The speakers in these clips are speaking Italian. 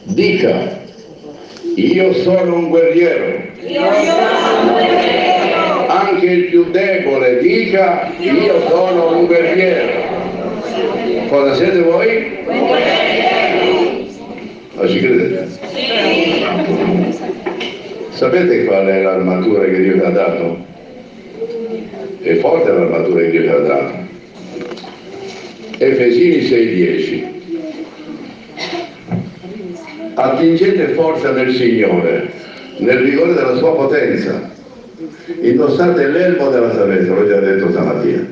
Dica, io sono un guerriero. Anche il più debole dica, io sono un guerriero. Cosa siete voi? Ma ci credete? Sapete qual è l'armatura che Dio vi ha dato? È forte l'armatura che Dio vi ha dato. Efesini 6,10. Attingete forza nel Signore, nel rigore della sua potenza. Indossate l'elmo della salvezza, l'ho già detto stamattina.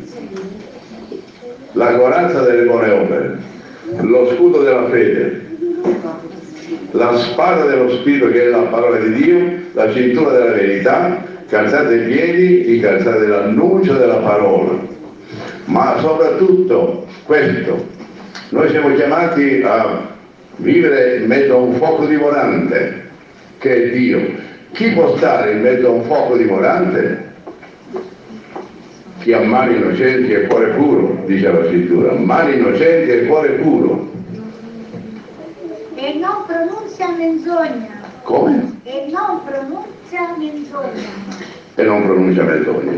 La corazza delle buone opere, lo scudo della fede, la spada dello Spirito che è la parola di Dio, la cintura della verità, calzate i piedi, i calzate dell'annuncio della parola. Ma soprattutto questo, noi siamo chiamati a vivere in mezzo a un fuoco dimorante che è Dio. Chi può stare in mezzo a un fuoco dimorante? Chi ha mani innocenti e cuore puro, dice la scrittura, mani innocenti e cuore puro. E non pronuncia menzogna. Come? E non pronuncia menzogna. E non pronuncia menzogna.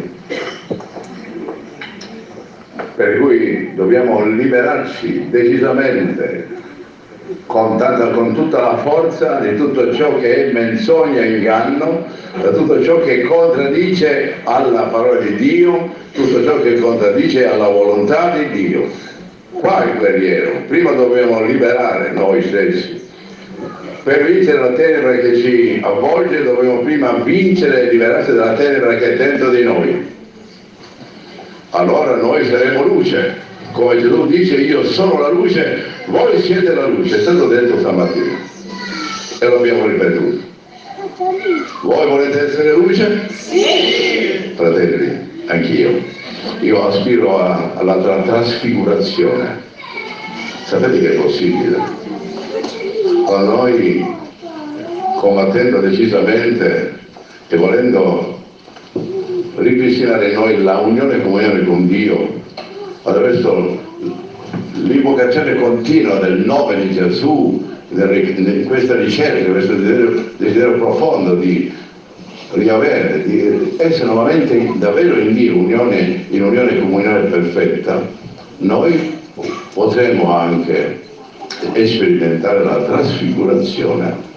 Per cui dobbiamo liberarci decisamente, con tutta la forza di tutto ciò che è menzogna e inganno, da tutto ciò che contraddice alla parola di Dio, tutto ciò che contraddice alla volontà di Dio. Qua è il guerriero, prima dobbiamo liberare noi stessi. Per vincere la tenebra che ci avvolge dobbiamo prima vincere e liberarsi dalla tenebra che è dentro di noi. Allora noi saremo luce. Come Gesù dice, io sono la luce, voi siete la luce, è stato detto stamattina e lo abbiamo ripetuto. Voi volete essere luce? Sì! Fratelli, anch'io. Io aspiro alla trasfigurazione. Sapete che è possibile? Quando noi, combattendo decisamente e volendo ripristinare in noi la unione e comunione con Dio, attraverso l'invocazione continua del nome di Gesù, in questa ricerca, questo desiderio profondo di riavere, di essere nuovamente davvero in Dio, in unione e comunione perfetta, noi potremo anche sperimentare la trasfigurazione